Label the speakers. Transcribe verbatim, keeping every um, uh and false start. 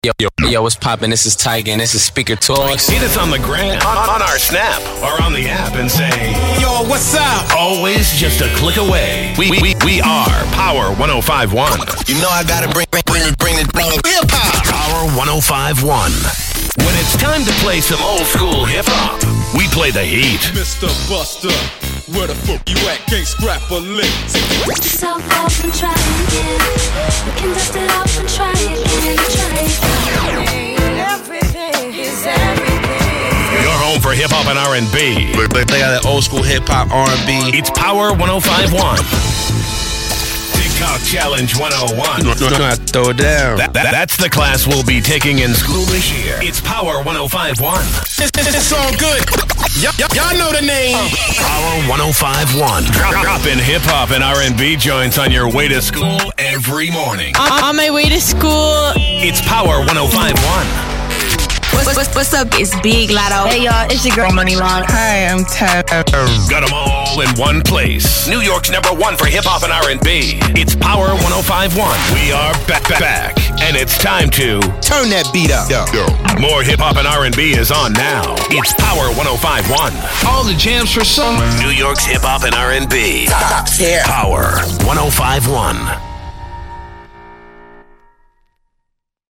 Speaker 1: Yo, yo, yo, what's poppin'? This is Tiger and this is Speaker Toys.
Speaker 2: Hit us on the gram, on, on our Snap, or on the app and say,
Speaker 3: yo, what's up?
Speaker 2: Always just a click away. We we, we are Power one oh five point one.
Speaker 3: You know I gotta bring bring bring it bring it bring it hip hop.
Speaker 2: Power one oh five point one. When it's time to play some old school hip hop, we play the heat.
Speaker 4: Mister Buster, where the fuck you at? Can't scrap a lick.
Speaker 5: Dust yourself off and try again. You can dust it off and try again. Try again. Everything is everything.
Speaker 2: Your home for hip hop and R and B.
Speaker 3: They got that old school hip hop R and B.
Speaker 2: It's Power one oh five point one. TikTok Challenge one oh one.
Speaker 3: No, no, no, throw it down.
Speaker 2: That, that, that's the class we'll be taking in school this year. It's Power one oh five point one.
Speaker 3: It's, it's, it's all good. Y- y- y'all know the name.
Speaker 2: Power one oh five point one. Drop, dropping hip hop and R and B joints on your way to school every morning.
Speaker 6: On, on my way to school.
Speaker 2: It's Power one oh five point one.
Speaker 6: What's, what's, what's up? It's Big Lotto.
Speaker 7: Hey y'all, it's your girl Money Long. Hi, I'm Tab.
Speaker 2: Got them all in one place. New York's number one for hip hop and R and B. It's Power one oh five point one. We are back, back, back, and it's time to
Speaker 3: turn that beat up. Yo. Yo.
Speaker 2: More hip hop and R and B is on now. It's Power one oh five point one.
Speaker 3: All the jams for summer.
Speaker 2: New York's hip hop and R and B.
Speaker 3: Top tier.
Speaker 2: Power one oh five point one.